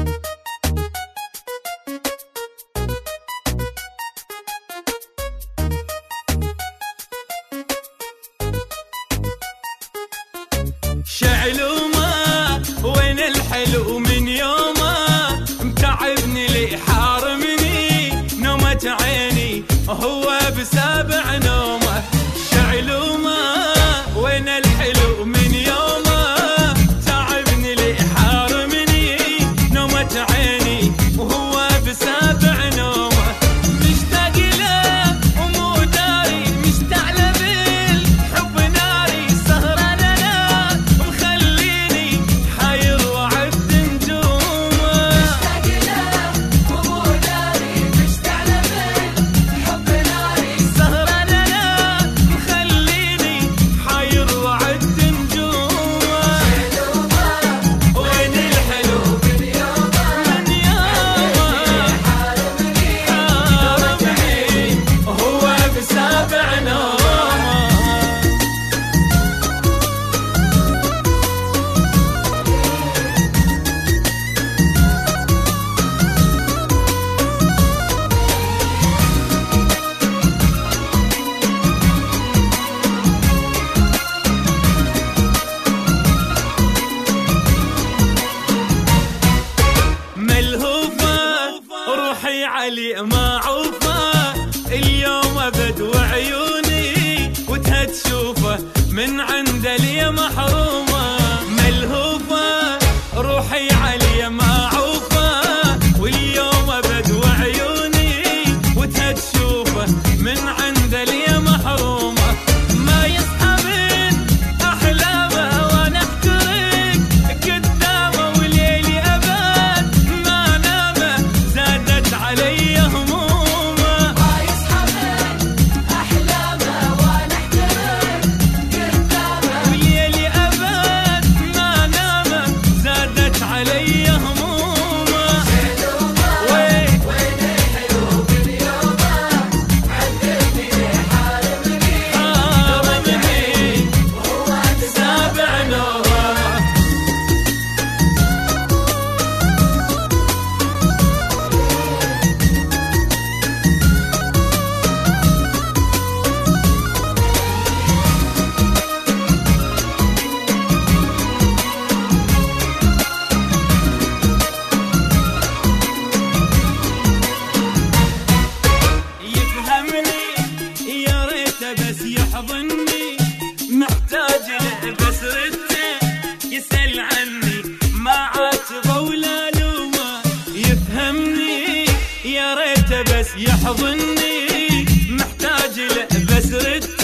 شعلومه وين الحلو من يومه متعبني لي حارمني نومة عيني هو بسابع نومه. شعلومه وين الحلو من يومه تعبني لي حارمني نومة عيني وهو بسابع نومه. مشتاق له ومو داري مشتعل بالحب ناري سهران انا مخليني حاير وعد نجومه. مشتاق له ومو داري مشتعل بالحب ناري سهران انا مخليني حاير وعد نجومه. وين الحلو من يومه حارمني هو بسابع نومه. ملهوفة روحي علي ما عوفة اليوم ابد وعيوني وتها تشوفه من عند لي محرومة. ملهوفة روحي علي ما عوفة واليوم ابد وعيوني وتها تشوفه من عند لي محرومة. ما يصحى من احلامه وانا احترق قدامه وليلي ابد ما نامه زادت علي همومه. ما يصحى من احلامه وانا احترق قدامه وليلي ابد ما نامه زادت علي همومه. وين الحلو من يومه عذبني حارمني وهو بسابع نومه. يفهمني يا ريته بس يحضني محتاج له بس رده يسأل عني ما عاتبه ولا لومه. يفهمني يا ريته بس يحضني محتاج له بس رده